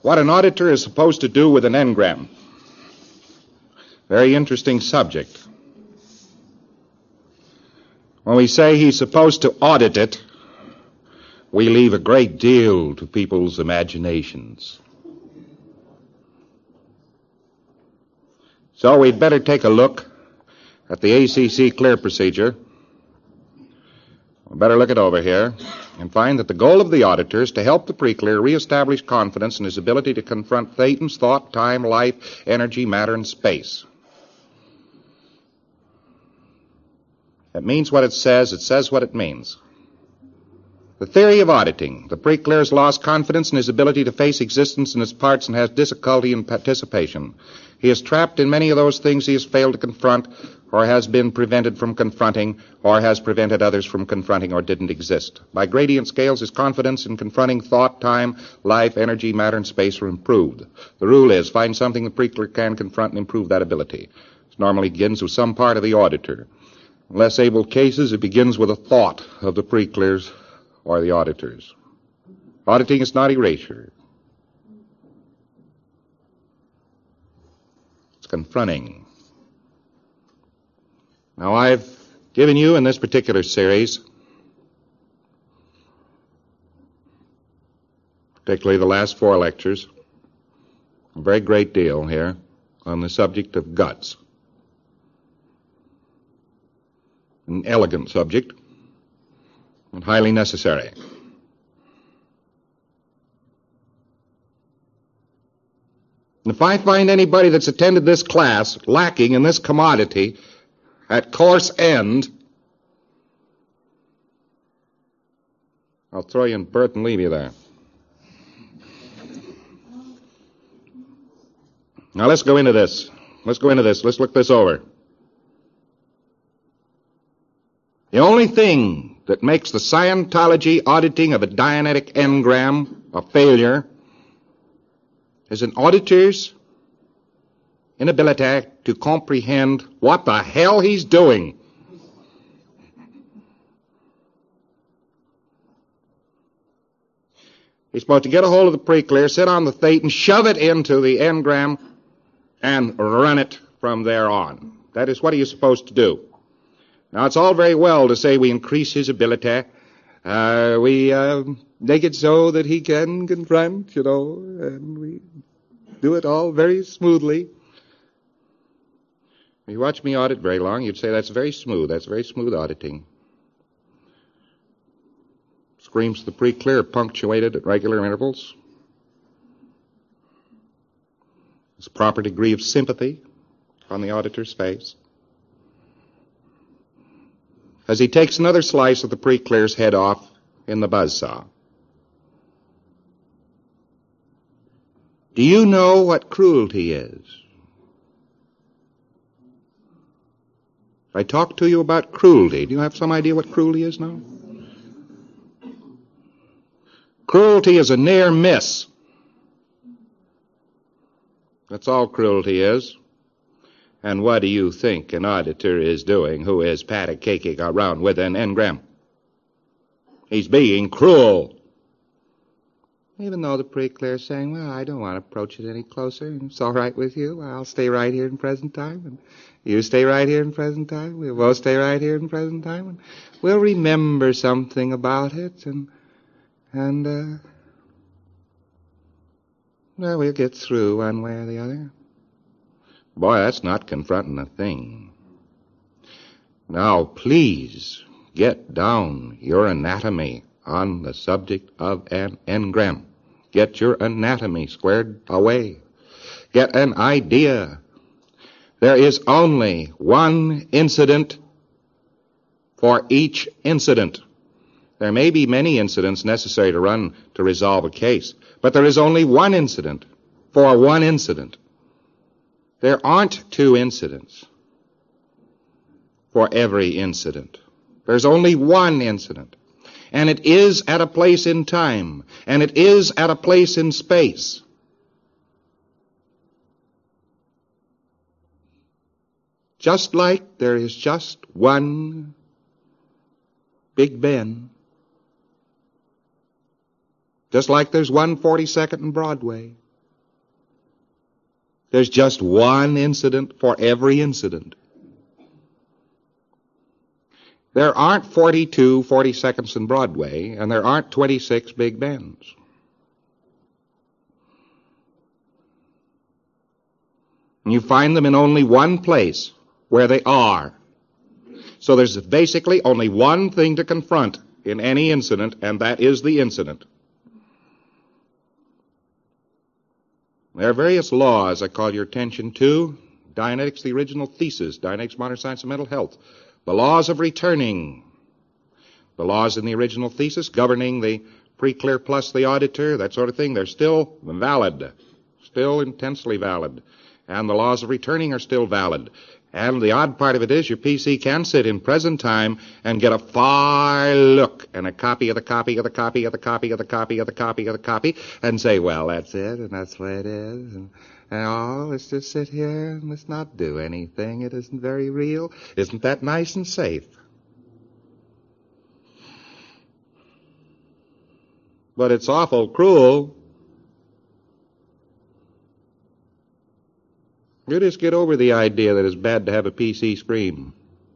what an auditor is supposed to do with an engram. Very interesting subject. When we say he's supposed to audit it, we leave a great deal to people's imaginations. So we'd better take a look at the ACC clear procedure. We better look it over here and find that the goal of the auditor is to help the pre-clear reestablish confidence in his ability to confront Thetan's thought, time, life, energy, matter, and space. It means what it says what it means. The theory of auditing. The pre-clear has lost confidence in his ability to face existence in its parts and has difficulty in participation. He is trapped in many of those things he has failed to confront, or has been prevented from confronting, or has prevented others from confronting, or didn't exist. By gradient scales, his confidence in confronting thought, time, life, energy, matter, and space are improved. The rule is, find something the pre-clear can confront and improve that ability. This normally begins with some part of the auditor. In less able cases, it begins with a thought of the pre-clears or the auditors. Auditing is not erasure. It's confronting. Now, I've given you in this particular series, particularly the last 4 lectures, a very great deal here on the subject of guts. An elegant subject and highly necessary. And if I find anybody that's attended this class lacking in this commodity at course end, I'll throw you in berth and leave you there. Now let's go into this. Let's look this over. The only thing that makes the Scientology auditing of a Dianetic engram a failure is an auditor's inability to comprehend what the hell he's doing. He's supposed to get a hold of the pre-clear, sit on the Thetan, shove it into the engram, and run it from there on. That is what he is supposed to do. Now, it's all very well to say we increase his ability. We make it so that he can confront, and we do it all very smoothly. If you watch me audit very long, you'd say that's very smooth. That's very smooth auditing. Screams to the pre-clear, punctuated at regular intervals. There's a proper degree of sympathy on the auditor's face as he takes another slice of the pre-clear's head off in the buzzsaw. Do you know what cruelty is? I talked to you about cruelty. Do you have some idea what cruelty is now? Cruelty is a near miss. That's all cruelty is. And what do you think an auditor is doing who is pat-a-caking around with an engram? He's being cruel. Even though the pre-clear is saying, well, I don't want to approach it any closer. It's all right with you. I'll stay right here in present time. And you stay right here in present time. We'll both stay right here in present time. And we'll remember something about it. And well, we'll get through one way or the other. Boy, that's not confronting a thing. Now, please get down your anatomy on the subject of an engram. Get your anatomy squared away. Get an idea. There is only one incident for each incident. There may be many incidents necessary to run to resolve a case, but there is only one incident for one incident. There aren't 2 incidents for every incident. There's only one incident. And it is at a place in time. And it is at a place in space. Just like there is just one Big Ben. Just like there's one 42nd and Broadway. There's just one incident for every incident. There aren't 42 42nds in Broadway, and there aren't 26 Big Bens. And you find them in only one place, where they are. So there's basically only one thing to confront in any incident, and that is the incident. There are various laws I call your attention to. Dianetics, the original thesis. Dianetics, modern science of mental health. The laws of returning. The laws in the original thesis governing the pre-clear plus the auditor, that sort of thing, they're still valid. Still intensely valid. And the laws of returning are still valid. And the odd part of it is your PC can sit in present time and get a far look and a copy of the copy of the copy of the copy of the copy of the copy of the copy and say, well, that's it, and that's the way it is, and oh, let's just sit here and let's not do anything. It isn't very real. Isn't that nice and safe? But it's awful cruel. You just get over the idea that it's bad to have a PC scream.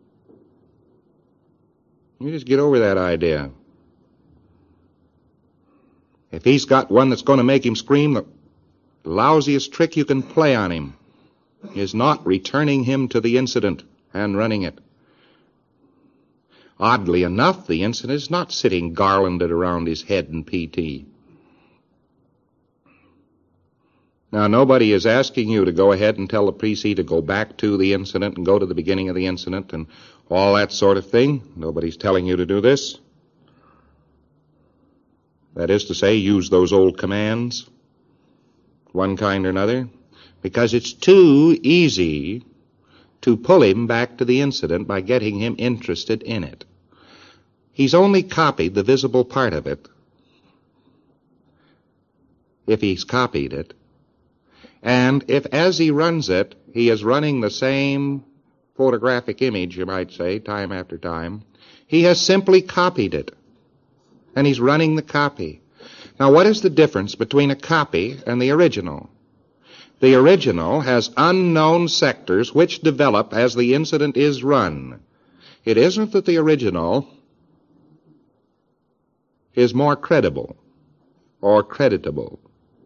You just get over that idea. If he's got one that's going to make him scream, the lousiest trick you can play on him is not returning him to the incident and running it. Oddly enough, the incident is not sitting garlanded around his head in PT. Now, nobody is asking you to go ahead and tell the PC to go back to the incident and go to the beginning of the incident and all that sort of thing. Nobody's telling you to do this. That is to say, use those old commands, one kind or another, because it's too easy to pull him back to the incident by getting him interested in it. He's only copied the visible part of it, if he's copied it, and if as he runs it, he is running the same photographic image, you might say, time after time, he has simply copied it, and he's running the copy. Now, what is the difference between a copy and the original? The original has unknown sectors which develop as the incident is run. It isn't that the original is more credible or creditable.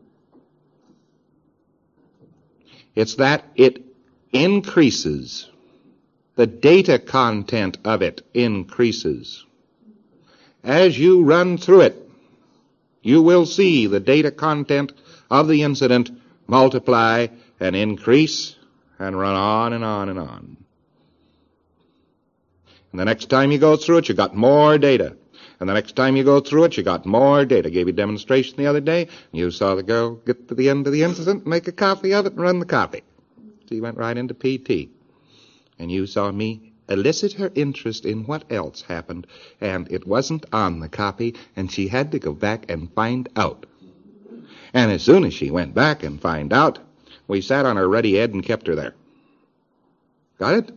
It's that it increases. The data content of it increases. As you run through it, you will see the data content of the incident multiply and increase and run on and on and on. And the next time you go through it, you got more data. And the next time you go through it, you got more data. I gave you a demonstration the other day. You saw the girl get to the end of the incident, make a copy of it, and run the copy. She went right into PT. And you saw me elicit her interest in what else happened, and it wasn't on the copy, and she had to go back and find out. And as soon as she went back and find out, we sat on her ready head and kept her there. Got it?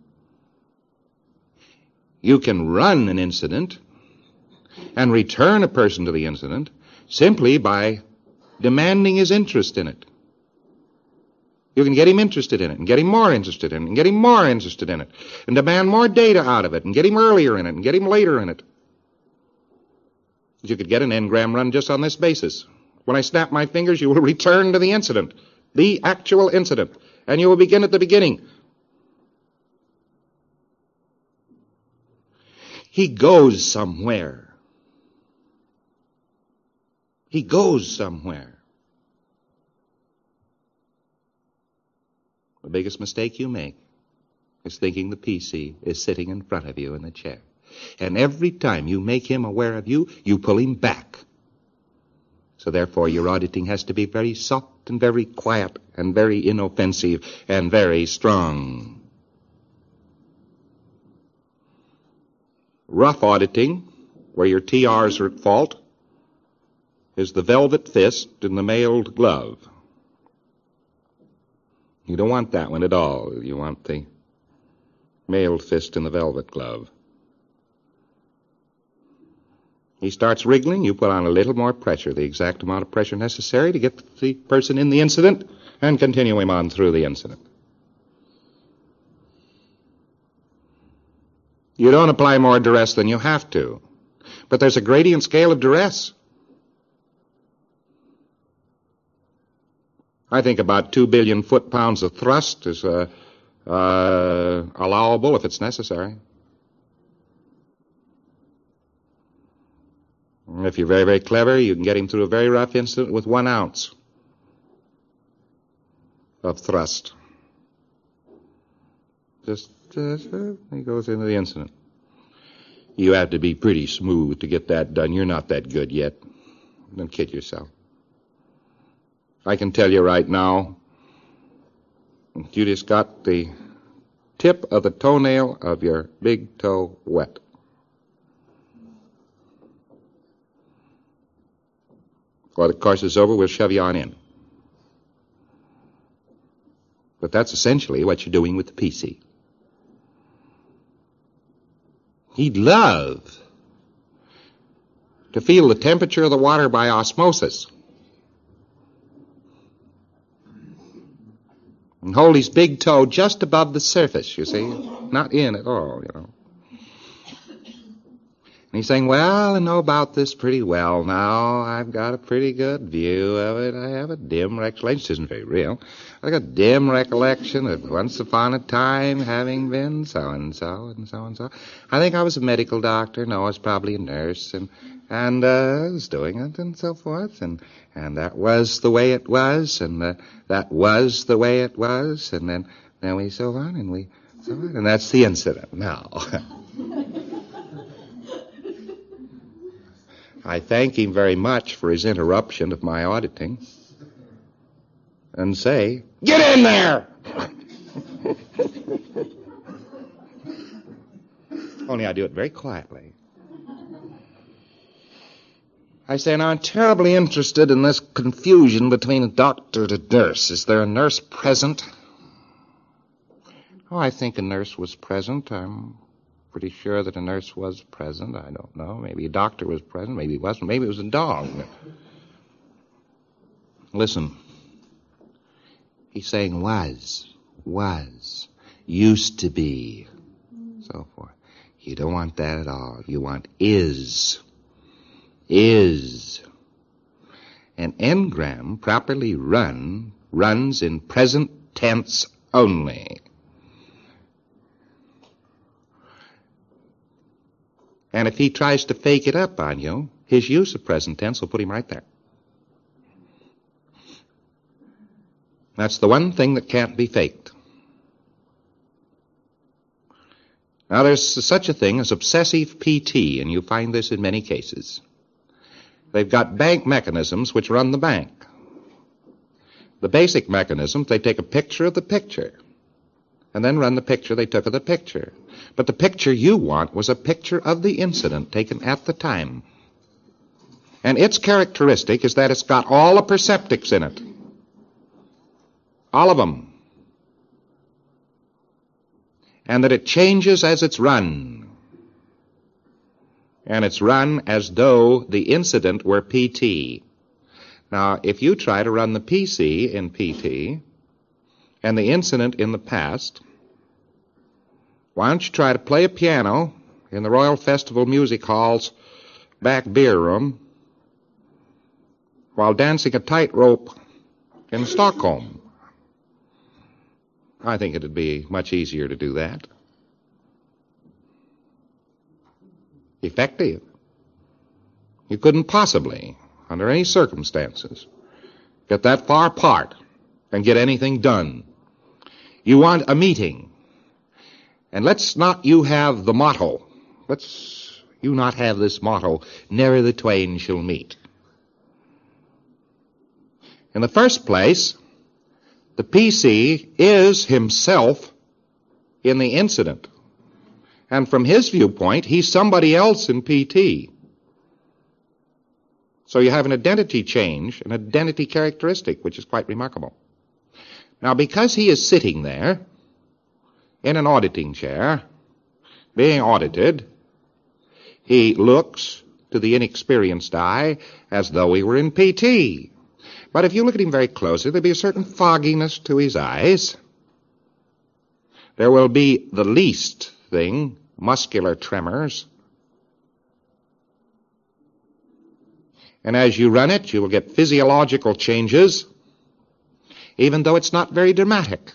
You can run an incident and return a person to the incident simply by demanding his interest in it. You can get him interested in it, and get him more interested in it, and get him more interested in it, and demand more data out of it, and get him earlier in it, and get him later in it. You could get an engram run just on this basis. When I snap my fingers, you will return to the incident, the actual incident, and you will begin at the beginning. He goes somewhere. He goes somewhere. The biggest mistake you make is thinking the PC is sitting in front of you in the chair. And every time you make him aware of you, you pull him back. So therefore your auditing has to be very soft and very quiet and very inoffensive and very strong. Rough auditing, where your TRs are at fault, is the velvet fist and the mailed glove. You don't want that one at all. You want the mailed fist and the velvet glove. He starts wriggling, you put on a little more pressure, the exact amount of pressure necessary to get the person in the incident, and continue him on through the incident. You don't apply more duress than you have to. But there's a gradient scale of duress. I think about 2 billion foot-pounds of thrust is allowable if it's necessary. If you're very, very clever, you can get him through a very rough incident with 1 ounce of thrust. Just he goes into the incident. You have to be pretty smooth to get that done. You're not that good yet. Don't kid yourself. I can tell you right now, you just got the tip of the toenail of your big toe wet. Before the course is over, we'll shove you on in. But that's essentially what you're doing with the PC. He'd love to feel the temperature of the water by osmosis and hold his big toe just above the surface, you see, not in at all, you know. And he's saying, well, I know about this pretty well now. I've got a pretty good view of it. I have a dim recollection. This isn't very real. I got a dim recollection of once upon a time having been so-and-so and so-and-so. I think I was a medical doctor. No, I was probably a nurse. And I was doing it and so forth. And that was the way it was. And that was the way it was. And then we so on and we so on. And that's the incident. Now... I thank him very much for his interruption of my auditing and say, get in there! Only I do it very quietly. I say, now I'm terribly interested in this confusion between a doctor and a nurse. Is there a nurse present? Oh, I think a nurse was present. I'm pretty sure that a nurse was present. I don't know. Maybe a doctor was present. Maybe he wasn't. Maybe it was a dog. Listen. He's saying was, used to be, so forth. You don't want that at all. You want is. An engram properly runs in present tense only. And if he tries to fake it up on you, his use of present tense will put him right there. That's the one thing that can't be faked. Now, there's such a thing as obsessive PT, and you find this in many cases. They've got bank mechanisms which run the bank. The basic mechanism, they take a picture of the picture, and then run the picture they took of the picture. But the picture you want was a picture of the incident taken at the time. And its characteristic is that it's got all the perceptics in it. All of them. And that it changes as it's run. And it's run as though the incident were PT. Now, if you try to run the PC in PT and the incident in the past, why don't you try to play a piano in the Royal Festival Music Hall's back beer room while dancing a tightrope in Stockholm? I think it'd be much easier to do that. Effective. You couldn't possibly, under any circumstances, get that far apart and get anything done. You want a meeting. And let's not you have the motto. Let's you not have this motto, never the twain shall meet. In the first place, the PC is himself in the incident. And from his viewpoint, he's somebody else in PT. So you have an identity change, an identity characteristic, which is quite remarkable. Now, because he is sitting there in an auditing chair, being audited, he looks, to the inexperienced eye as though he were in PT. But if you look at him very closely, there'll be a certain fogginess to his eyes. There will be the least thing, muscular tremors. And as you run it, you will get physiological changes, even though it's not very dramatic.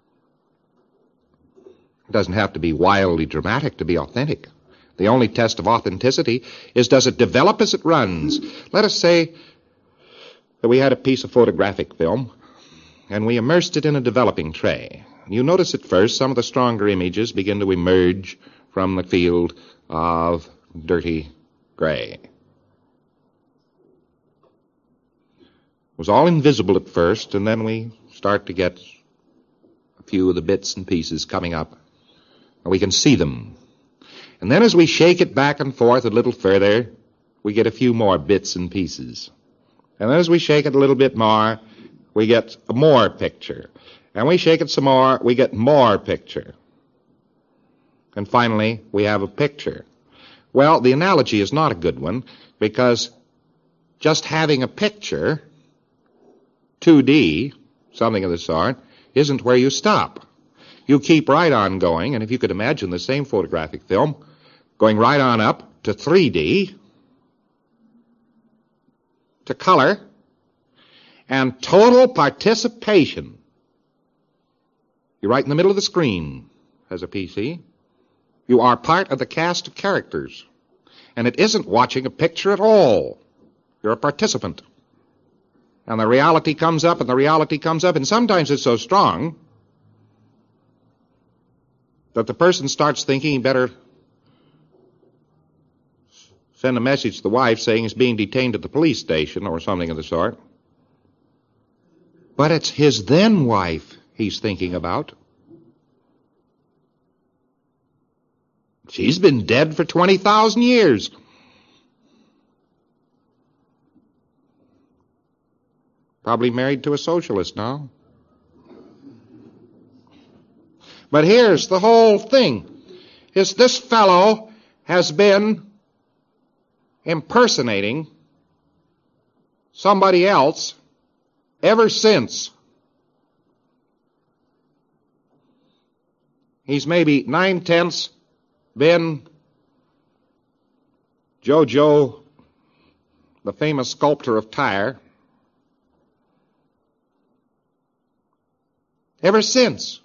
It doesn't have to be wildly dramatic to be authentic. The only test of authenticity is, does it develop as it runs? Let us say that we had a piece of photographic film, and we immersed it in a developing tray. You notice at first some of the stronger images begin to emerge from the field of dirty gray. It was all invisible at first, and then we start to get a few of the bits and pieces coming up, and we can see them. And then as we shake it back and forth a little further, we get a few more bits and pieces. And then as we shake it a little bit more, we get more picture. And we shake it some more, we get more picture. And finally, we have a picture. Well, the analogy is not a good one, because just having a picture, 2D, something of the sort, isn't where you stop. You keep right on going, and if you could imagine the same photographic film going right on up to 3D, to color, and total participation. You're right in the middle of the screen as a PC. You are part of the cast of characters. And it isn't watching a picture at all. You're a participant. And the reality comes up, and the reality comes up, and sometimes it's so strong that the person starts thinking he better send a message to the wife saying he's being detained at the police station or something of the sort. But it's his then wife he's thinking about. She's been dead for 20,000 years. Probably married to a socialist now. But here's the whole thing. Is this fellow has been impersonating somebody else ever since. He's maybe 9/10 been Jojo, the famous sculptor of Tyre. Ever since.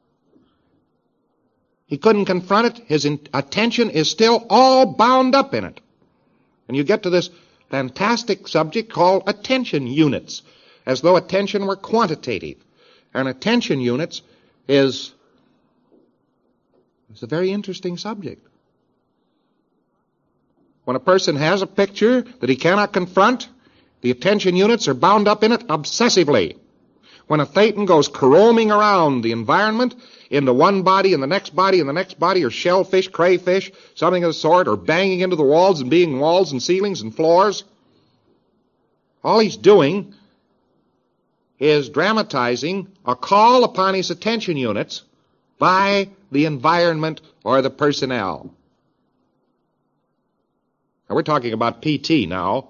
He couldn't confront it. His attention is still all bound up in it. And you get to this fantastic subject called attention units, as though attention were quantitative. And attention units is a very interesting subject. When a person has a picture that he cannot confront, the attention units are bound up in it obsessively. When a Thetan goes roaming around the environment into one body and the next body and the next body, or shellfish, crayfish, something of the sort, or banging into the walls and being walls and ceilings and floors, all he's doing is dramatizing a call upon his attention units by the environment or the personnel. Now, we're talking about PT now.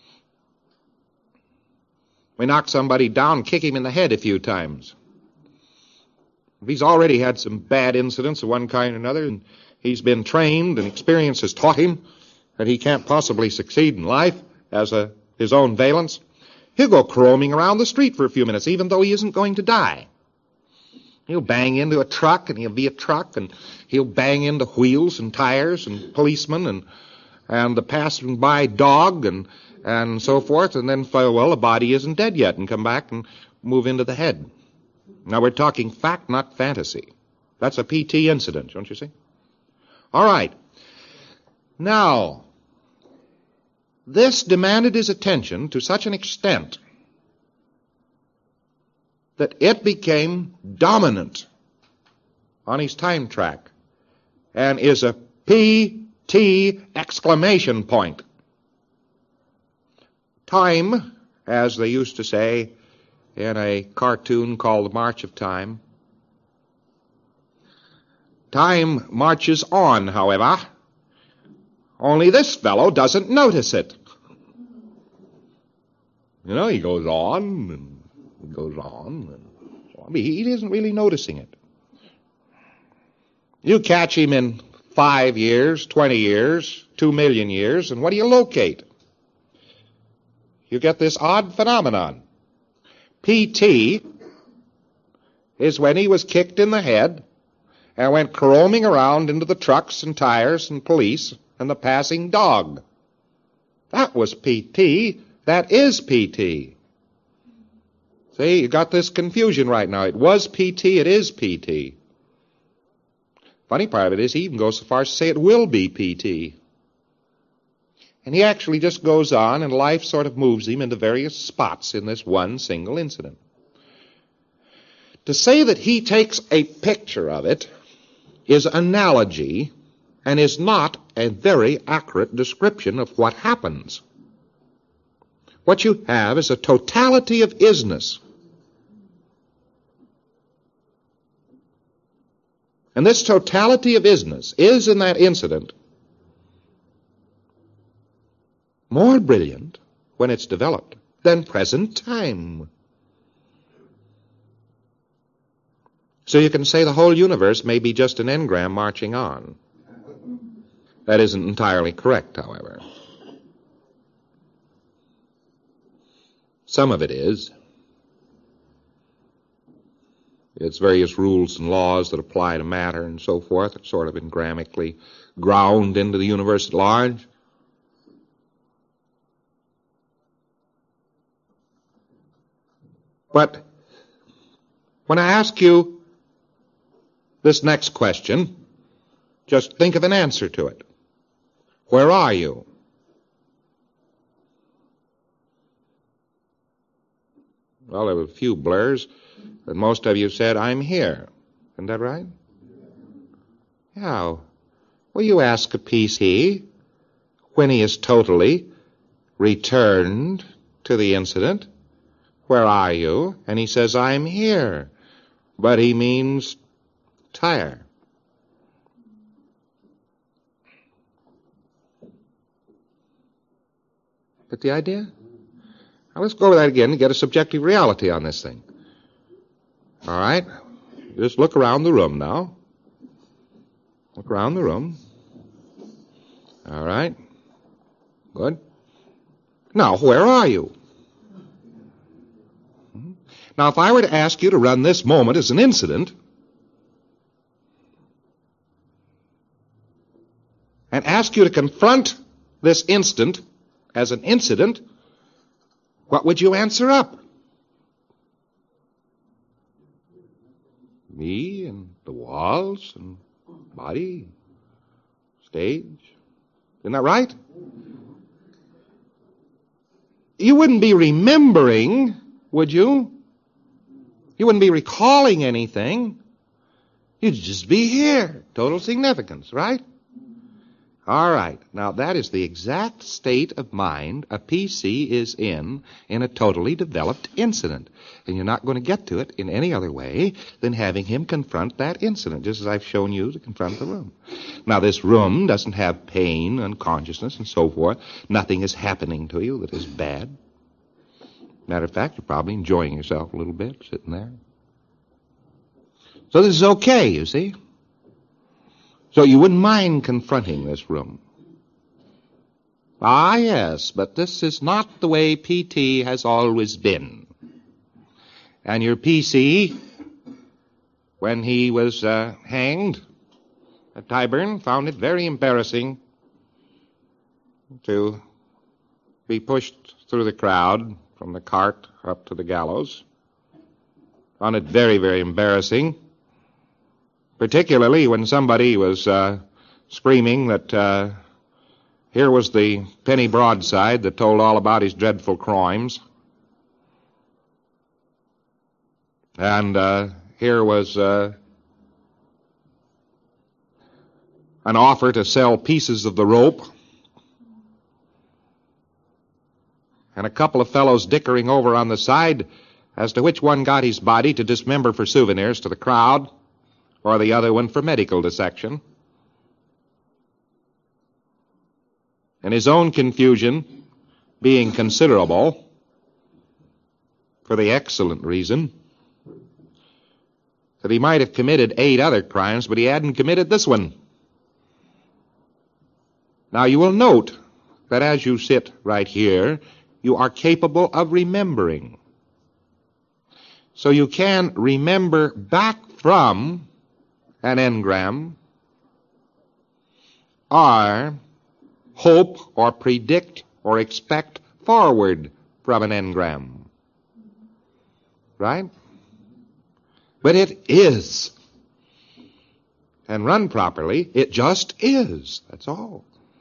We knock somebody down, kick him in the head a few times. If he's already had some bad incidents of one kind or another, and he's been trained and experience has taught him that he can't possibly succeed in life as his own valence, he'll go roaming around the street for a few minutes, even though he isn't going to die. He'll bang into a truck, and he'll be a truck, and he'll bang into wheels and tires and policemen and the passing-by dog and so forth, and then, well, the body isn't dead yet, and come back and move into the head. Now, we're talking fact, not fantasy. That's a PT incident, don't you see? All right. Now, this demanded his attention to such an extent that it became dominant on his time track and is a PT exclamation point. Time, as they used to say in a cartoon called The March of Time. Time marches on, however, Only this fellow doesn't notice it. You know, he goes on and he goes on. And so on. He isn't really noticing it. You catch him in 5 years, 20 years, 2 million years, and what do you locate? You get this odd phenomenon. PT is when he was kicked in the head and went roaming around into the trucks and tires and police and the passing dog. That was PT. That is PT. See, you got this confusion right now. It was PT, it is PT. Funny part of it is he even goes so far as to say it will be PT. And he actually just goes on, and life sort of moves him into various spots in this one single incident. To say that he takes a picture of it is analogy and is not a very accurate description of what happens. What you have is a totality of isness. And this totality of isness is in that incident more brilliant when it's developed than present time. So you can say the whole universe may be just an engram marching on. That isn't entirely correct, however. Some of it is. It's various rules and laws that apply to matter and so forth. It's sort of engramically ground into the universe at large. But when I ask you this next question, just think of an answer to it. Where are you? Well, there were a few blurs, but most of you said, I'm here. Isn't that right? Yeah. Well, you ask a PC when he is totally returned to the incident, where are you? And he says, I'm here. But he means tire. Get the idea? Now let's go over that again and get a subjective reality on this thing. All right? Just look around the room now. Look around the room. All right? Good. Now, where are you? Now, if I were to ask you to run this moment as an incident and ask you to confront this instant as an incident, what would you answer up? Me and the walls and body, stage. Isn't that right? You wouldn't be remembering, would you? You wouldn't be recalling anything. You'd just be here. Total significance, right? All right. Now, that is the exact state of mind a PC is in a totally developed incident. And you're not going to get to it in any other way than having him confront that incident, just as I've shown you to confront the room. Now, this room doesn't have pain and consciousness and so forth. Nothing is happening to you that is bad. Matter of fact, you're probably enjoying yourself a little bit sitting there. So this is okay, you see. So you wouldn't mind confronting this room. Ah, yes, but this is not the way PT has always been. And your PC, when he was hanged at Tyburn, found it very embarrassing to be pushed through the crowd from the cart up to the gallows. Found it very, very embarrassing. Particularly when somebody was screaming that here was the penny broadside that told all about his dreadful crimes. And here was an offer to sell pieces of the rope. And a couple of fellows dickering over on the side as to which one got his body to dismember for souvenirs to the crowd, or the other one for medical dissection. and his own confusion being considerable, for the excellent reason that he might have committed 8 other crimes, but he hadn't committed this one. Now you will note that as you sit right here, you are capable of remembering. So you can remember back from an engram, or hope or predict or expect forward from an engram. Right? But it is. And run properly, it just is. That's all.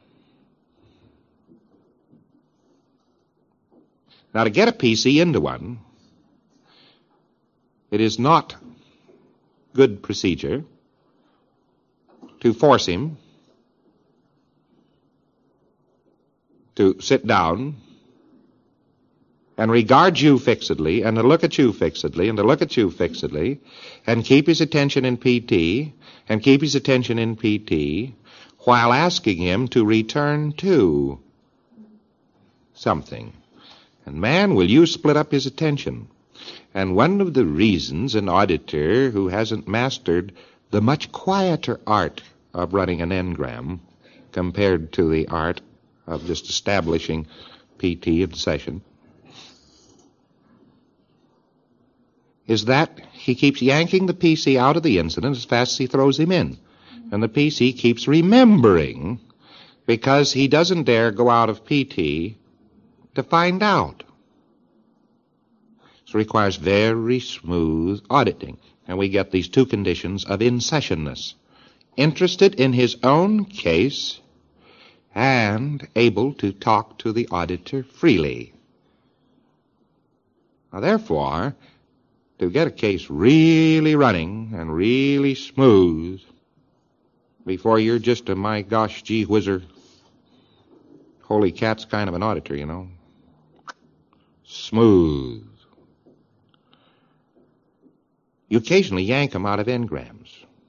Now, to get a PC into one, it is not good procedure to force him to sit down and regard you fixedly, and to look at you fixedly, and to look at you fixedly, and keep his attention in PT, and keep his attention in PT, while asking him to return to something. And man, will you split up his attention. And one of the reasons an auditor who hasn't mastered the much quieter art of running an engram compared to the art of just establishing PT of the session is that he keeps yanking the PC out of the incident as fast as he throws him in. And the PC keeps remembering because he doesn't dare go out of PT to find out. So it requires very smooth auditing. And we get these 2 conditions of in-sessionness. Interested in his own case and able to talk to the auditor freely. Now, therefore, to get a case really running and really smooth before you're just a my gosh, gee whizzer, holy cat's kind of an auditor, you know. Smooth. You occasionally yank them out of engrams.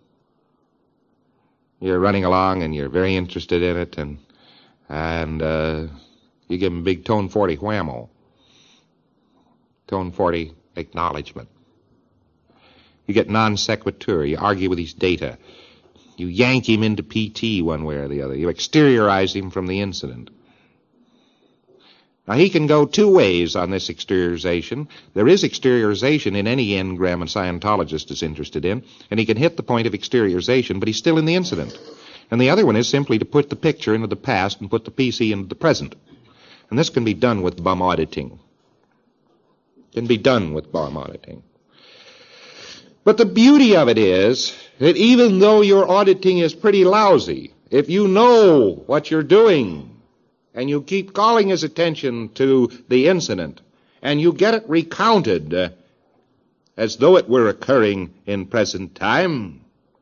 You're running along and you're very interested in it, and you give them a big tone 40 whammo. Tone 40 acknowledgement. You get non sequitur. You argue with his data. You yank him into PT one way or the other. You exteriorize him from the incident. Now, he can go 2 ways on this exteriorization. There is exteriorization in any engram a Scientologist is interested in, and he can hit the point of exteriorization, but he's still in the incident. And the other one is simply to put the picture into the past and put the PC into the present. And this can be done with bum auditing. Can be done with bum auditing. But the beauty of it is that even though your auditing is pretty lousy, if you know what you're doing, and you keep calling his attention to the incident, and you get it recounted as though it were occurring in present time,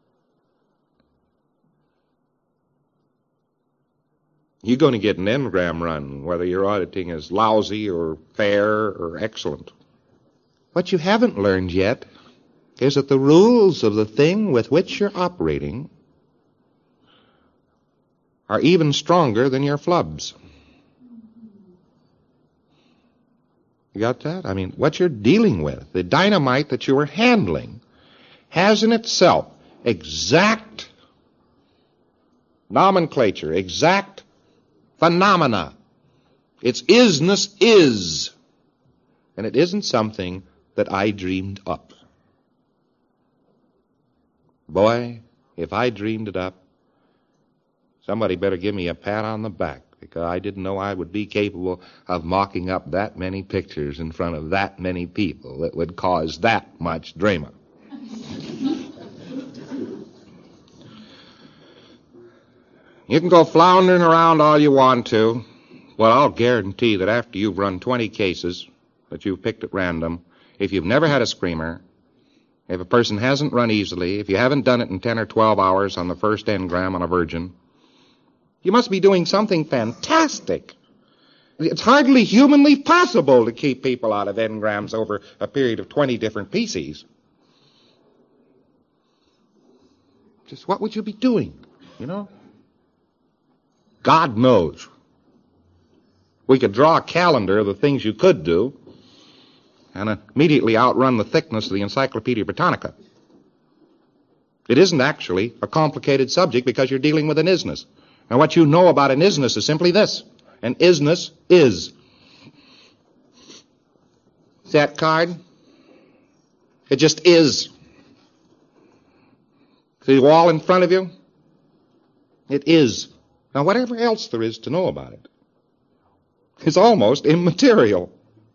you're going to get an engram run, whether your auditing is lousy or fair or excellent. What you haven't learned yet is that the rules of the thing with which you're operating are even stronger than your flubs. You got that? I mean, what you're dealing with, the dynamite that you are handling, has in itself exact nomenclature, exact phenomena. Its isness is. And it isn't something that I dreamed up. Boy, if I dreamed it up, somebody better give me a pat on the back, because I didn't know I would be capable of mocking up that many pictures in front of that many people that would cause that much drama. You can go floundering around all you want to. Well, I'll guarantee that after you've run 20 cases that you've picked at random, if you've never had a screamer, if a person hasn't run easily, if you haven't done it in 10 or 12 hours on the first engram on a virgin, you must be doing something fantastic. It's hardly humanly possible to keep people out of engrams over a period of 20 different PCs. Just what would you be doing, you know? God knows We could draw a calendar of the things you could do and immediately outrun the thickness of the Encyclopedia Britannica. It isn't actually a complicated subject because you're dealing with an isness. And what you know about an isness is simply this. An isness is. See that card? It just is. See the wall in front of you? It is. Now, whatever else there is to know about it is almost immaterial.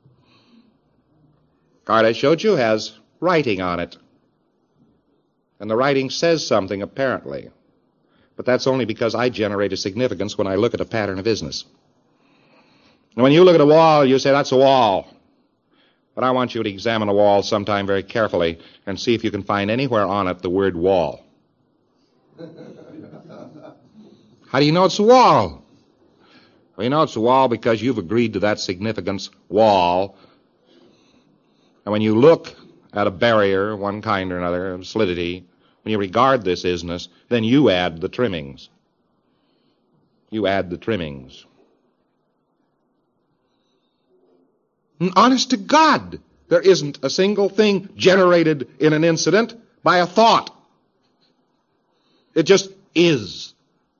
The card I showed you has writing on it. And the writing says something, apparently. But that's only because I generate a significance when I look at a pattern of isness. And when you look at a wall, you say, that's a wall. But I want you to examine a wall sometime very carefully and see if you can find anywhere on it the word wall. How do you know it's a wall? Well, you know it's a wall because you've agreed to that significance, wall. And when you look at a barrier, one kind or another, of solidity, when you regard this isness, then you add the trimmings. You add the trimmings. And honest to God, there isn't a single thing generated in an incident by a thought. It just is.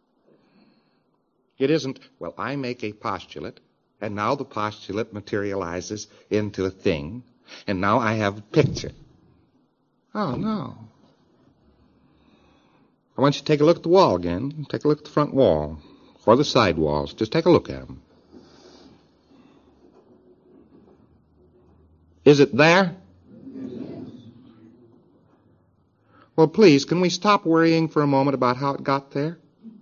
It isn't, well, I make a postulate, and now the postulate materializes into a thing, and now I have a picture. Oh, no. I want you to take a look at the wall again. Take a look at the front wall, or the side walls. Just take a look at them. Is it there? Well, please, can we stop worrying for a moment about how it got there?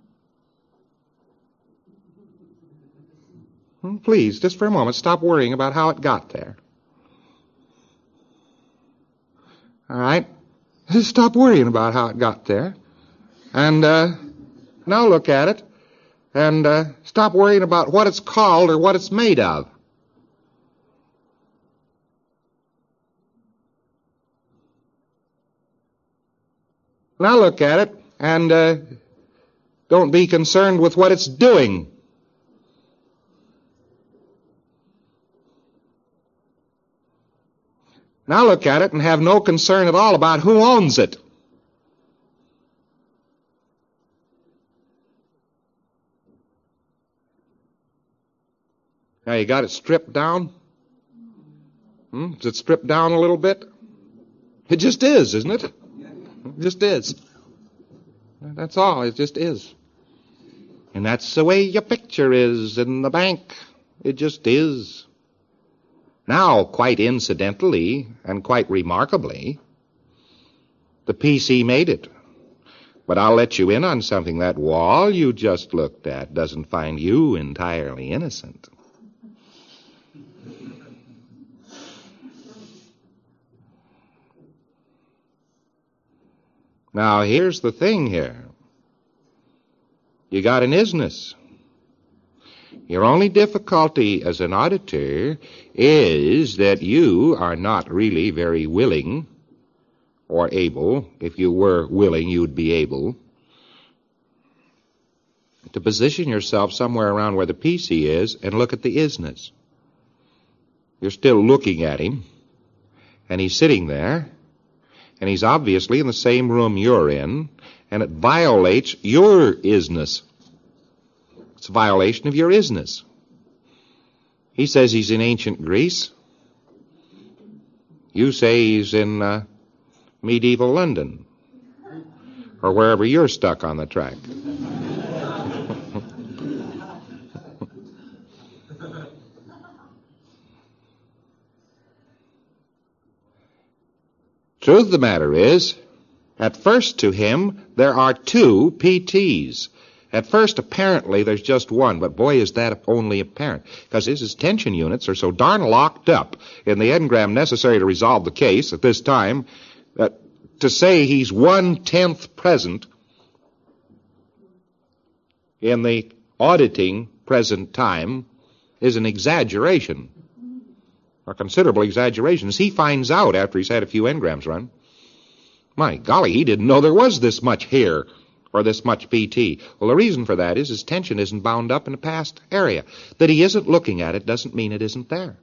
Please, just for a moment, stop worrying about how it got there. All right? Just stop worrying about how it got there. And now look at it. And stop worrying about what it's called or what it's made of. Now look at it, and don't be concerned with what it's doing. Now look at it and have no concern at all about who owns it. Now you got it stripped down? Is it stripped down a little bit? It just is, isn't it? It just is. That's all. It just is. And that's the way your picture is in the bank. It just is. Now, quite incidentally and quite remarkably, the PC made it. But I'll let you in on something. That wall you just looked at doesn't find you entirely innocent. Now, here's the thing here. You got an isness. Your only difficulty as an auditor is that you are not really very willing or able. If you were willing, you'd be able to position yourself somewhere around where the PC is and look at the isness. You're still looking at him, and he's sitting there, and he's obviously in the same room you're in, and it violates your isness. It's a violation of your isness. He says he's in ancient Greece. You say he's in medieval London, or wherever you're stuck on the track. Truth of the matter is, at first to him, there are two PTs. At first, apparently, there's just one, but boy, is that only apparent, because his tension units are so darn locked up in the engram necessary to resolve the case at this time, that to say he's 1/10 present in the auditing present time is an exaggeration. A considerable exaggeration. As he finds out after he's had a few engrams run, my golly, he didn't know there was this much here, or this much PT. Well, the reason for that is his attention isn't bound up in a past area. That he isn't looking at it doesn't mean it isn't there.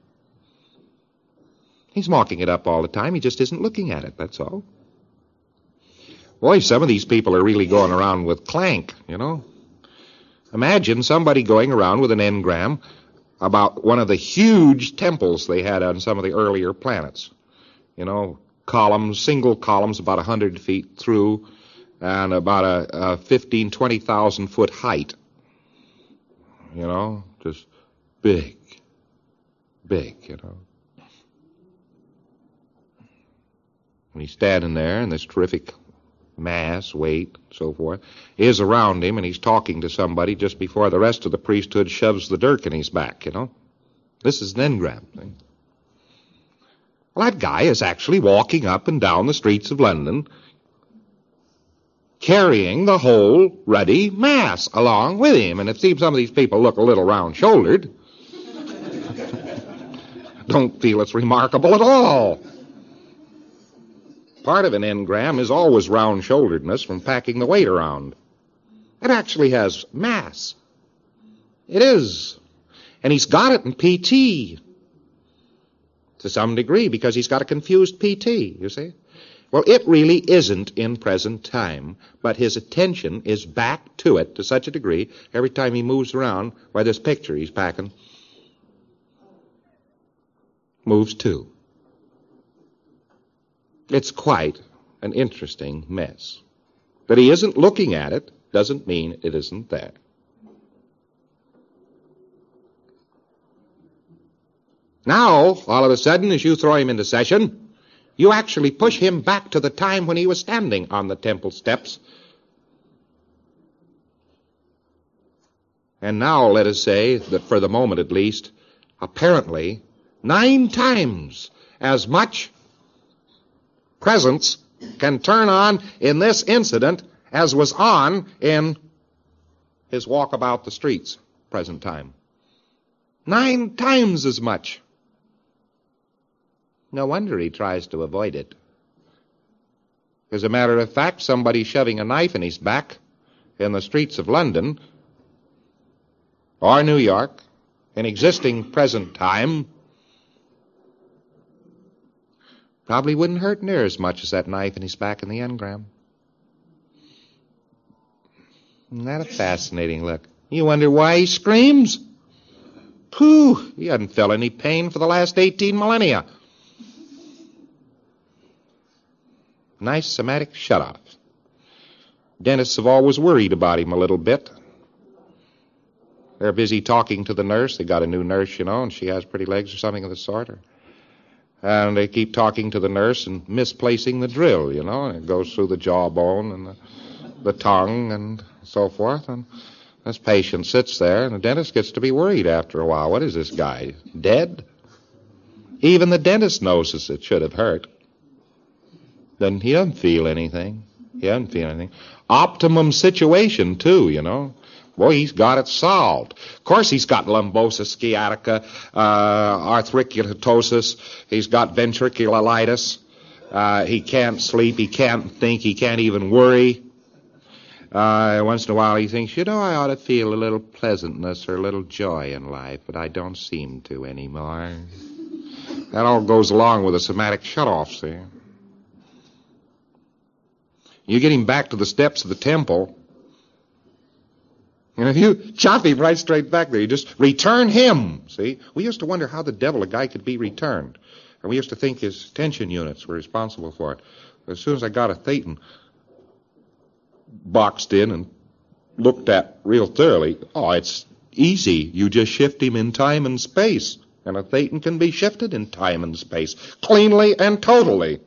He's marking it up all the time. He just isn't looking at it, that's all. Boy, some of these people are really going around with clank, you know. Imagine somebody going around with an engram about one of the huge temples they had on some of the earlier planets. You know, columns, single columns about 100 feet through and about a 15, 20,000 foot height. You know, just big, you know. And he's standing there, and this terrific mass, weight, so forth, is around him, and he's talking to somebody just before the rest of the priesthood shoves the dirk in his back, you know. This is an engram thing. Well, that guy is actually walking up and down the streets of London carrying the whole ruddy mass along with him. And it seems some of these people look a little round-shouldered. Don't feel it's remarkable at all. Part of an engram is always round-shoulderedness from packing the weight around. It actually has mass. It is. And he's got it in PT to some degree because he's got a confused PT, you see. Well, it really isn't in present time, but his attention is back to it to such a degree every time he moves around why this picture he's packing moves too. It's quite an interesting mess. That he isn't looking at it doesn't mean it isn't there. Now, all of a sudden, as you throw him into session, you actually push him back to the time when he was standing on the temple steps. And now, let us say that for the moment at least, apparently 9 times as much presence can turn on in this incident as was on in his walk about the streets present time. 9 times as much. No wonder he tries to avoid it. As a matter of fact, somebody shoving a knife in his back in the streets of London or New York in existing present time probably wouldn't hurt near as much as that knife in his back in the engram. Isn't that a fascinating look? You wonder why he screams? Pooh, he hadn't felt any pain for the last 18 millennia. Nice somatic shutoff. Dentists have always worried about him a little bit. They're busy talking to the nurse. They got a new nurse, you know, and she has pretty legs or something of the sort. And they keep talking to the nurse and misplacing the drill, you know, and it goes through the jawbone and the tongue and so forth. And this patient sits there, and the dentist gets to be worried after a while. What is this guy, dead? Even the dentist knows it should have hurt. He doesn't feel anything. Optimum situation, too, you know. Boy, he's got it solved. Of course, he's got lumbosis sciatica, arthricatosis. He's got ventriculitis. He can't sleep. He can't think. He can't even worry. Once in a while he thinks, you know, I ought to feel a little pleasantness or a little joy in life, but I don't seem to anymore. That all goes along with a somatic shutoff, see. You get him back to the steps of the temple, and if you chop him right straight back there, you just return him, see? We used to wonder how the devil a guy could be returned. And we used to think his tension units were responsible for it. But as soon as I got a thetan boxed in and looked at real thoroughly, it's easy. You just shift him in time and space. And a thetan can be shifted in time and space, cleanly and totally.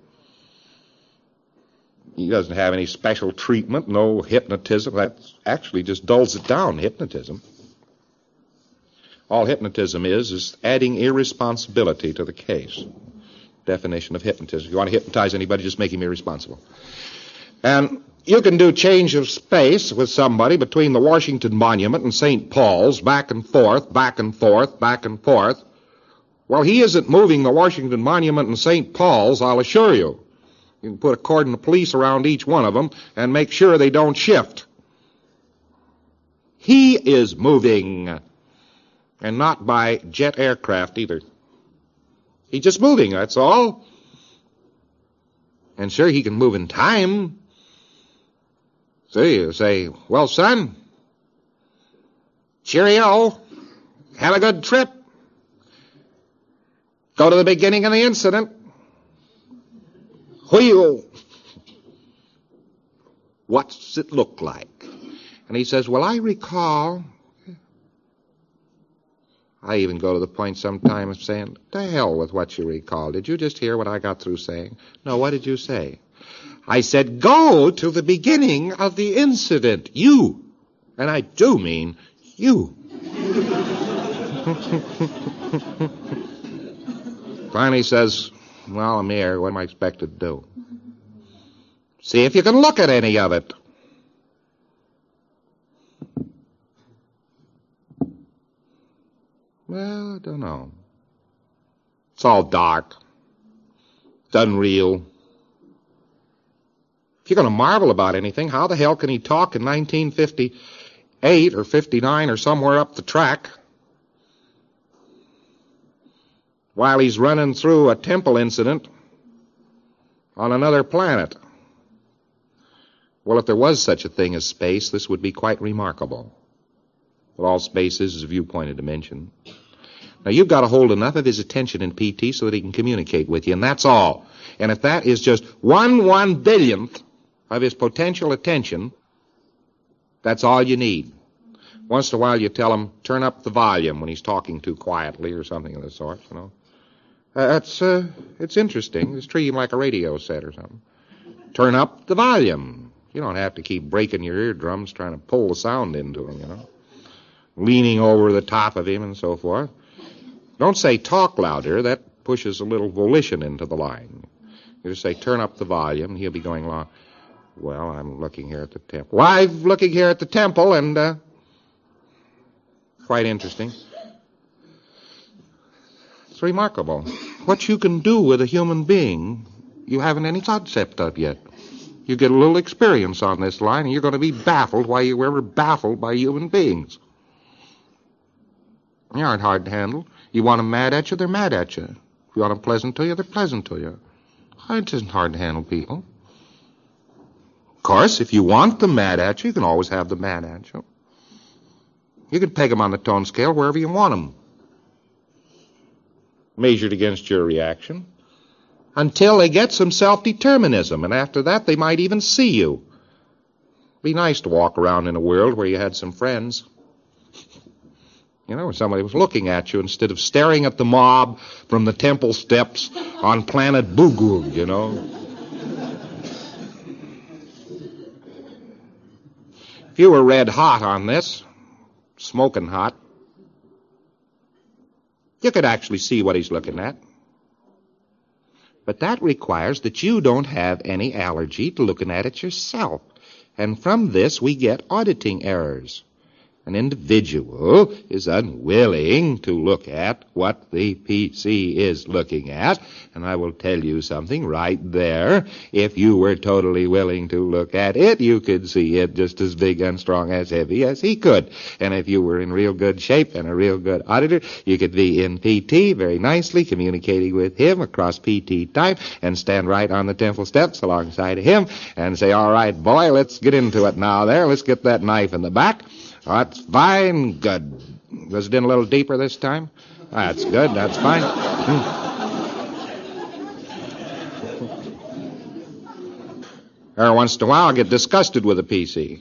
He doesn't have any special treatment, no hypnotism. That actually just dulls it down, hypnotism. All hypnotism is adding irresponsibility to the case. Definition of hypnotism. If you want to hypnotize anybody, just make him irresponsible. And you can do change of space with somebody between the Washington Monument and St. Paul's, back and forth, back and forth, back and forth. Well, he isn't moving the Washington Monument and St. Paul's, I'll assure you. You can put a cordon of police around each one of them and make sure they don't shift. He is moving. And not by jet aircraft either. He's just moving, that's all. And sure, he can move in time. So you say, well, son, cheerio, have a good trip. Go to the beginning of the incident. Wheel. What's it look like? And he says, well, I recall... I even go to the point sometimes of saying, to hell with what you recall. Did you just hear what I got through saying? No, what did you say? I said, go to the beginning of the incident. You. And I do mean you. Finally says, well, Amir, what am I expected to do? See if you can look at any of it. Well, I don't know. It's all dark. It's unreal. If you're going to marvel about anything, how the hell can he talk in 1958 or 59 or somewhere up the track while he's running through a temple incident on another planet? Well, if there was such a thing as space, this would be quite remarkable. But all space is a viewpoint of dimension. Now, you've got to hold enough of his attention in PT so that he can communicate with you, and that's all. And if that is just 1/1 billionth of his potential attention, that's all you need. Once in a while you tell him, turn up the volume when he's talking too quietly or something of the sort, you know. It's interesting. Just treat him like a radio set or something. Turn up the volume. You don't have to keep breaking your eardrums trying to pull the sound into him, you know. Leaning over the top of him and so forth. Don't say talk louder. That pushes a little volition into the line. You just say turn up the volume, and he'll be going along. Well, I'm looking here at the temple. Well, I'm looking here at the temple, and quite interesting. It's remarkable. What you can do with a human being, you haven't any concept of yet. You get a little experience on this line, and you're going to be baffled why you were ever baffled by human beings. They aren't hard to handle. You want them mad at you, they're mad at you. If you want them pleasant to you, they're pleasant to you. It isn't hard to handle people. Of course, if you want them mad at you, you can always have them mad at you. You can peg them on the tone scale wherever you want them. Measured against your reaction. Until they get some self-determinism, and after that they might even see you. Be nice to walk around in a world where you had some friends. You know, where somebody was looking at you instead of staring at the mob from the temple steps on planet Bugug, you know. If you were red hot on this, smoking hot, you could actually see what he's looking at. But that requires that you don't have any allergy to looking at it yourself. And from this we get auditing errors. An individual is unwilling to look at what the PC is looking at, and I will tell you something right there. If you were totally willing to look at it, you could see it just as big and strong as heavy as he could. And if you were in real good shape and a real good auditor, you could be in PT very nicely, communicating with him across PT time, and stand right on the temple steps alongside of him and say, all right, boy, let's get into it now there. Let's get that knife in the back. Oh, that's fine. Good. Was it in a little deeper this time? That's good. That's fine. Every once in a while, I'll get disgusted with a PC.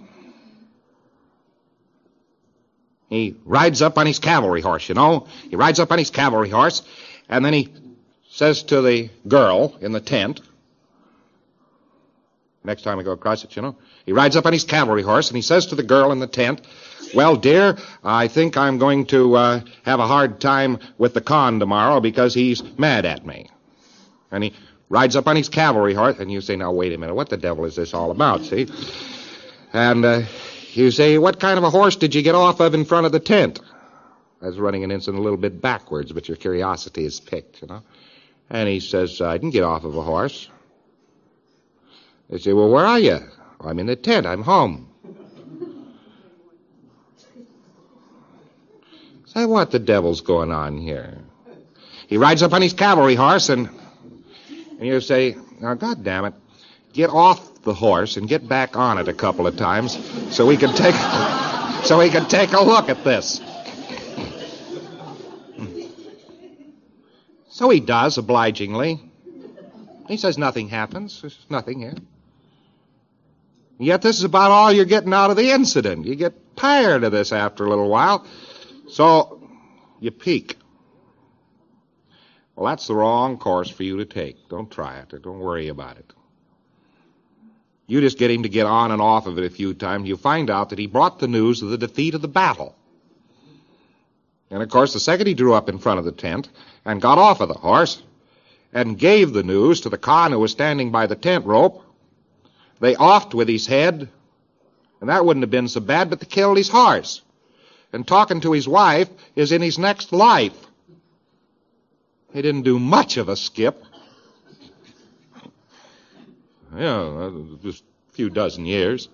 He rides up on his cavalry horse, you know. He rides up on his cavalry horse, and then he says to the girl in the tent, next time I go across it, you know, he rides up on his cavalry horse, and he says to the girl in the tent, well, dear, I think I'm going to have a hard time with the Khan tomorrow because he's mad at me. And he rides up on his cavalry horse, and you say, now, wait a minute, what the devil is this all about, see? And you say, what kind of a horse did you get off of in front of the tent? I was running an incident a little bit backwards, but your curiosity is piqued, you know. And he says, I didn't get off of a horse. They say, well, where are you? I'm in the tent. I'm home. What the devil's going on here? He rides up on his cavalry horse, and you say, now, God damn it, get off the horse and get back on it a couple of times so we can take a look at this. So he does, obligingly. He says nothing happens. There's nothing here. Yet this is about all you're getting out of the incident. You get tired of this after a little while. So you peek. Well, that's the wrong course for you to take. Don't try it. Don't worry about it. You just get him to get on and off of it a few times. You find out that he brought the news of the defeat of the battle. And, of course, the second he drew up in front of the tent and got off of the horse and gave the news to the Khan who was standing by the tent rope, they offed with his head, and that wouldn't have been so bad, but they killed his horse. And talking to his wife is in his next life. He didn't do much of a skip. Yeah, just a few dozen years.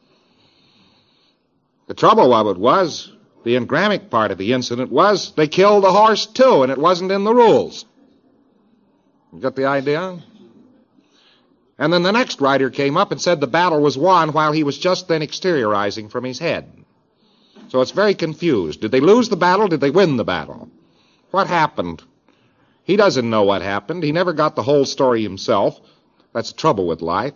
The trouble of it was, the engrammic part of the incident was, they killed the horse too, and it wasn't in the rules. You got the idea? And then the next rider came up and said the battle was won while he was just then exteriorizing from his head. So it's very confused. Did they lose the battle? Did they win the battle? What happened? He doesn't know what happened. He never got the whole story himself. That's the trouble with life.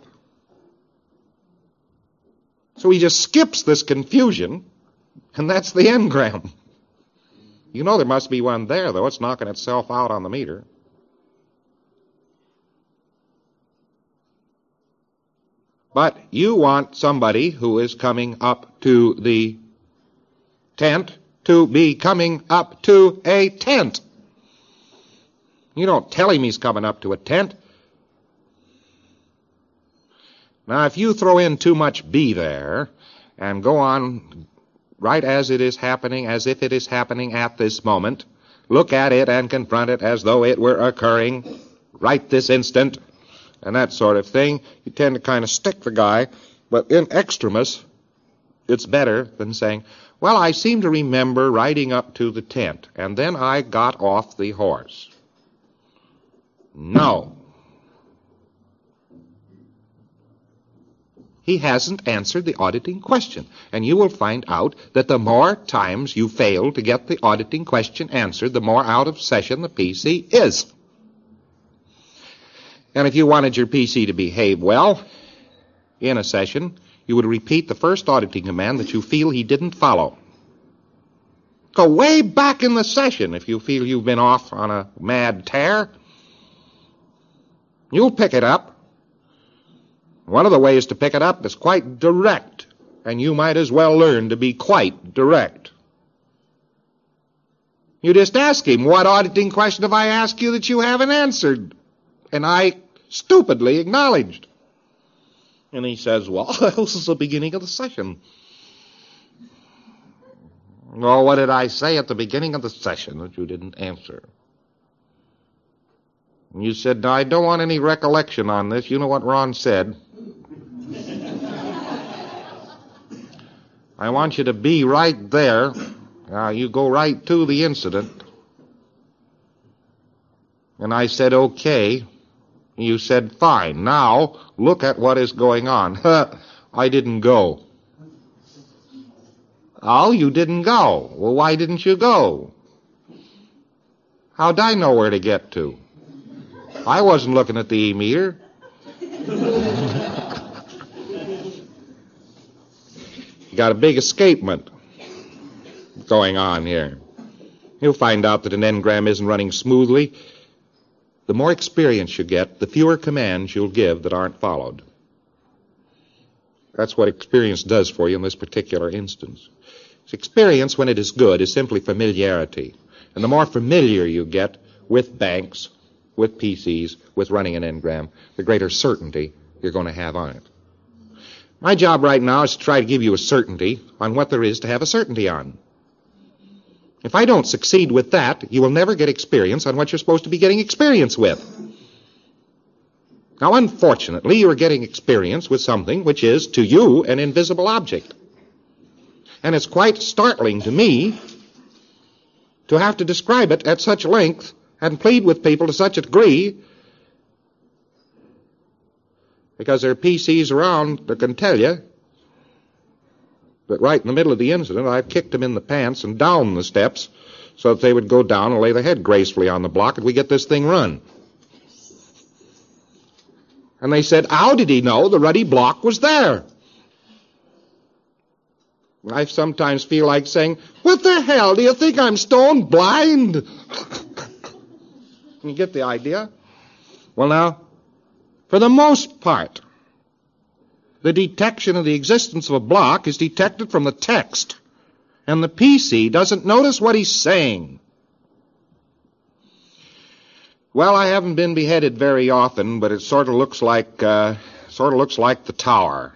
So he just skips this confusion, and that's the engram. You know there must be one there, though. It's knocking itself out on the meter. But you want somebody who is coming up to the tent to be coming up to a tent. You don't tell him he's coming up to a tent. Now, if you throw in too much be there and go on right as it is happening, as if it is happening at this moment, look at it and confront it as though it were occurring right this instant, and that sort of thing, you tend to kind of stick the guy. But in extremis, it's better than saying, well, I seem to remember riding up to the tent, and then I got off the horse. No. He hasn't answered the auditing question, and you will find out that the more times you fail to get the auditing question answered, the more out of session the PC is. And if you wanted your PC to behave well in a session, you would repeat the first auditing command that you feel he didn't follow. Go way back in the session if you feel you've been off on a mad tear. You'll pick it up. One of the ways to pick it up is quite direct, and you might as well learn to be quite direct. You just ask him, what auditing question have I asked you that you haven't answered? And I stupidly acknowledged. And he says, well, this is the beginning of the session. Well, what did I say at the beginning of the session that you didn't answer? And you said, no, I don't want any recollection on this. You know what Ron said. I want you to be right there. You go right to the incident. And I said, okay. You said, fine. Now, look at what is going on. I didn't go. Oh, you didn't go. Well, why didn't you go? How'd I know where to get to? I wasn't looking at the e-meter. Got a big escapement going on here. You'll find out that an engram isn't running smoothly. The more experience you get, the fewer commands you'll give that aren't followed. That's what experience does for you in this particular instance. Experience, when it is good, is simply familiarity. And the more familiar you get with banks, with PCs, with running an engram, the greater certainty you're going to have on it. My job right now is to try to give you a certainty on what there is to have a certainty on. If I don't succeed with that, you will never get experience on what you're supposed to be getting experience with. Now, unfortunately, you are getting experience with something which is, to you, an invisible object. And it's quite startling to me to have to describe it at such length and plead with people to such a degree, because there are PCs around that can tell you that right in the middle of the incident, I've kicked them in the pants and down the steps so that they would go down and lay their head gracefully on the block and we get this thing run. And they said, how did he know the ruddy block was there? I sometimes feel like saying, what the hell, do you think I'm stone blind? You get the idea? Well, now, for the most part, the detection of the existence of a block is detected from the text, and the PC doesn't notice what he's saying. Well, I haven't been beheaded very often, but it sort of looks like the tower,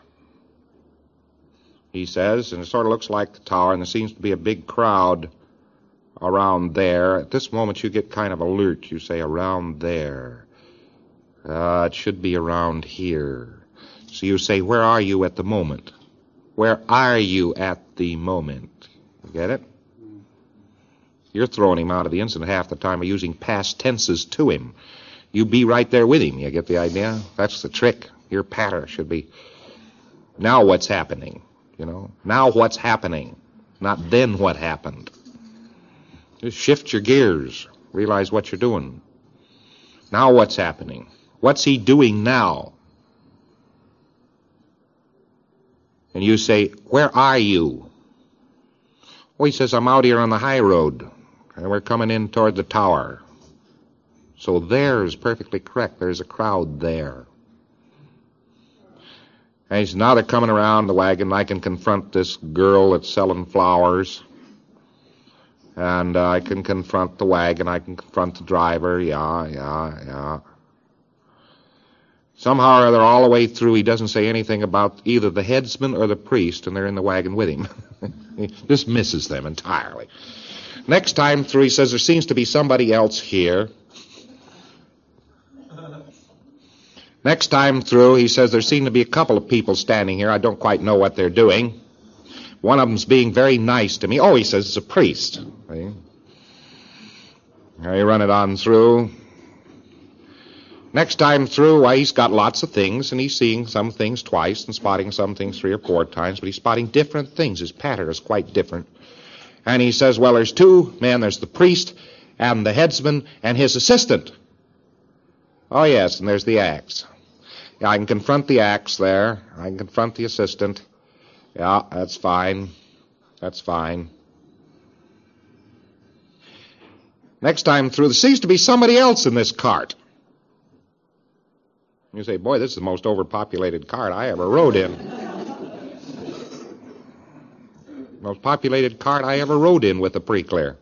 he says, and it sort of looks like the tower, and there seems to be a big crowd around there. At this moment, you get kind of alert. You say, around there. It should be around here. So you say, where are you at the moment? Where are you at the moment? You get it? You're throwing him out of the incident half the time by using past tenses to him. You be right there with him. You get the idea? That's the trick. Your patter should be, now what's happening? You know, now what's happening? Not then what happened. Just shift your gears. Realize what you're doing. Now what's happening? What's he doing now? And you say, where are you? Well, he says, I'm out here on the high road, and we're coming in toward the tower. So there is perfectly correct. There's a crowd there. And he says, now they're coming around the wagon, and I can confront this girl that's selling flowers. And I can confront the wagon. I can confront the driver. Yeah. Somehow or other, all the way through, he doesn't say anything about either the headsman or the priest, and they're in the wagon with him. He just misses them entirely. Next time through, he says, there seems to be somebody else here. Next time through, he says, there seem to be a couple of people standing here. I don't quite know what they're doing. One of them's being very nice to me. Oh, he says, it's a priest. See? Now you run it on through. Next time through, why, he's got lots of things, and he's seeing some things twice and spotting some things 3 or 4 times, but he's spotting different things. His pattern is quite different. And he says, well, there's 2 men. There's the priest and the headsman and his assistant. Oh, yes, and there's the axe. Yeah, I can confront the axe there. I can confront the assistant. Yeah, that's fine. That's fine. Next time through, there seems to be somebody else in this cart. You say, boy, this is the most overpopulated cart I ever rode in. Most populated cart I ever rode in with a pre-clear.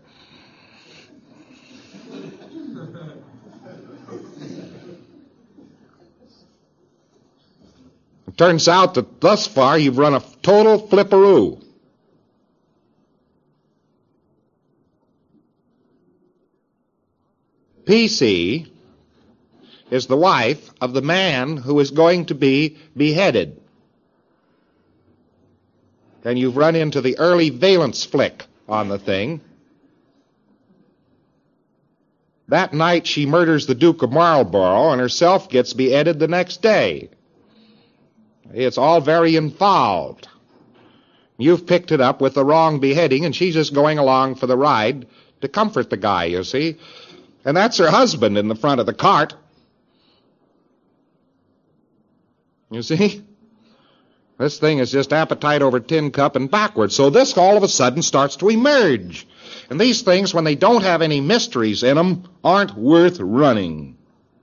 It turns out that thus far you've run a total flipperoo. PC is the wife of the man who is going to be beheaded. And you've run into the early valence flick on the thing. That night she murders the Duke of Marlborough and herself gets beheaded the next day. It's all very involved. You've picked it up with the wrong beheading, and she's just going along for the ride to comfort the guy, you see. And that's her husband in the front of the cart. You see? This thing is just appetite over tin cup and backwards. So this all of a sudden starts to emerge. And these things, when they don't have any mysteries in them, aren't worth running.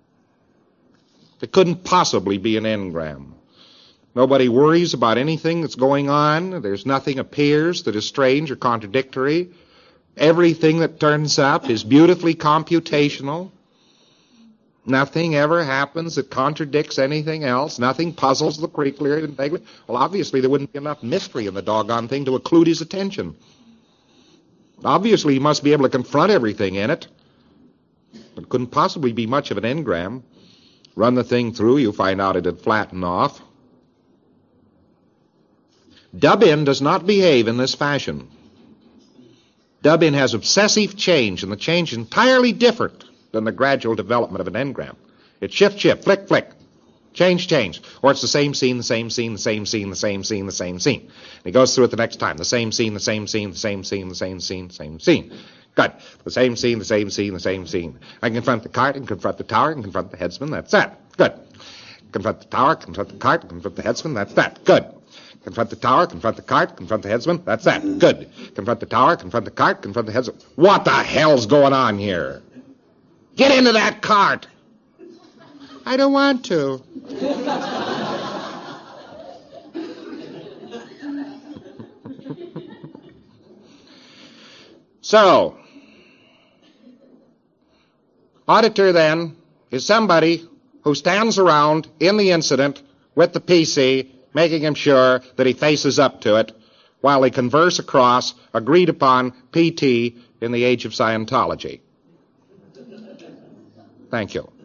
It couldn't possibly be an engram. Nobody worries about anything that's going on. There's nothing appears that is strange or contradictory. Everything that turns up is beautifully computational. Nothing ever happens that contradicts anything else. Nothing puzzles the pre-clear and vaguely. Well, obviously, there wouldn't be enough mystery in the doggone thing to occlude his attention. Obviously, he must be able to confront everything in it. It couldn't possibly be much of an engram. Run the thing through, you find out it had flattened off. Dub-in does not behave in this fashion. Dub-in has obsessive change, and the change is entirely different than the gradual development of an engram. It's shift, shift, flick, flick, change, change. Or it's the same scene, the same scene, the same scene, the same scene, the same scene. And he goes through it the next time. The same scene, the same scene, the same scene, the same scene, the same scene. Good. The same scene, the same scene, the same scene. I can confront the cart, and confront the tower, and confront the headsman. That's that. Good. Confront the tower, confront the cart, confront the headsman. That's that. Good. Confront the tower, confront the cart, confront the headsman. That's that. Good. Confront the tower, confront the cart, confront the headsman. What the hell's going on here? Get into that cart! I don't want to. So, auditor then is somebody who stands around in the incident with the PC, making him sure that he faces up to it while they converse across agreed upon PT in the age of Scientology. Thank you.